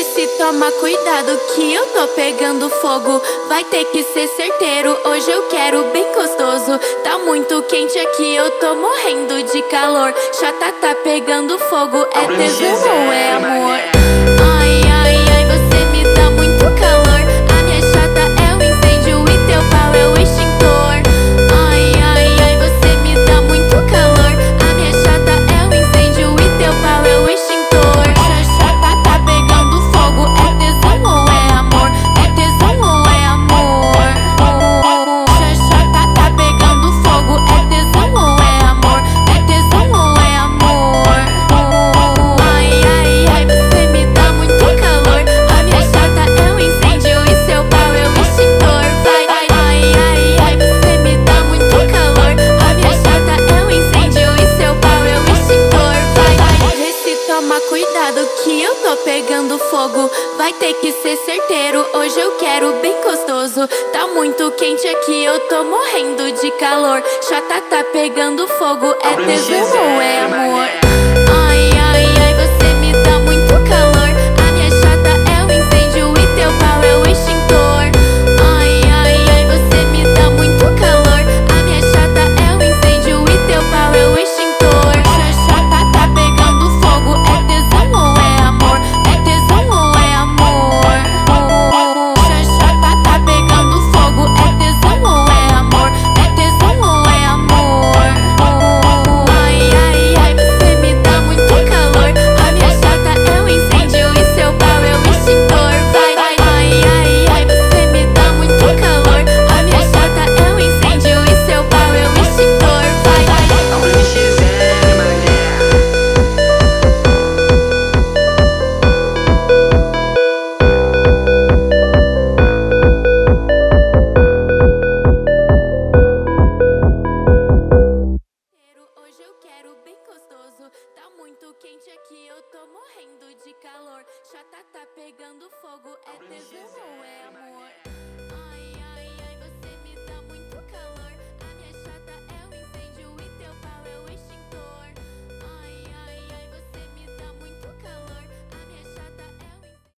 Vê se toma cuidado que eu tô pegando fogo. Vai ter que ser certeiro, hoje eu quero bem gostoso. Tá muito quente aqui, eu tô morrendo de calor. Chata tá pegando fogo, é tesão ou é amor? Ai, ai, ai, você me dá muito calor. A minha chata é o incêndio e teu pau é o extintor. Ai, ai, ai, você me dá muito calor. A minha chata é o incêndio e teu pau é o extintor. Chata tá pegando fogo, é tesão ou é amor? É tesão ou é amor? Chata tá pegando fogo, é tesão ou é amor? É tesão ou é amor? Ai, ai, ai, você me dá muito calor. A minha chata é um incêndio e seu pau é o extintor. Vai, ai, ai, ai, você me dá muito calor. A minha chata é um incêndio e seu pau é o extintor. Vai, vê se toma cuidado que eu tô pegando fogo. Vai ter que ser certeiro, hoje eu quero bem gostoso. Tá muito quente aqui, eu tô morrendo de calor. Chata tá pegando fogo, é tesão ou é amor? Ai, ai, ai, você me dá muito calor. A minha chata é o incêndio e teu pau é o extintor. Ai, ai, ai, você me dá muito calor. A minha chata é o incêndio e teu pau é o extintor. Chata tá pegando fogo, é tesão ou é amor? É tesão ou é amor? Chata tá pegando fogo, é tesão ou é amor? É tesão ou é amor? Ai, ai, ai, você me dá muito calor. A minha chata é um incêndio e seu pau é o extintor. Vai, ai, ai, ai, você me dá muito calor. A minha chata é um incêndio e seu pau é o extintor. Vai, hoje eu quero bem gostoso. Tá muito quente aqui, eu tô morrendo de calor. Chata tá pegando fogo, é tesão ou é amor? Ai, ai, ai, você me dá muito calor.